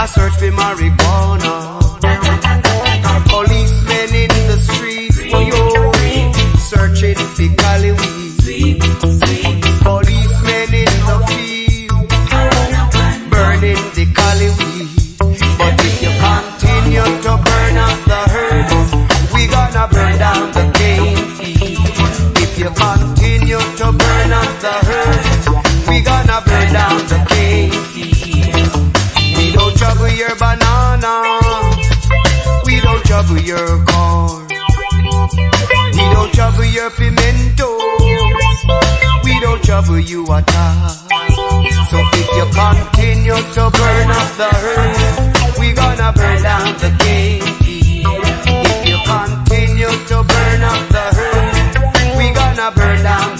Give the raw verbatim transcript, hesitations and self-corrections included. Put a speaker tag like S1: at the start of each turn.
S1: I search for marijuana. Policemen in the streets, yo, searching for Cali weed. Policemen in the field, burning the Cali weed. But if you continue to burn up the herbs, we gonna burn down the cane field. If you continue to burn up the herbs, we gonna burn down the cane field. We don't trouble your banana, we don't trouble your corn, we don't trouble your pimento, we don't trouble you at all. So if you continue to burn up the herbs, we gonna burn down the cane field. If you continue to burn up the herbs, we gonna burn down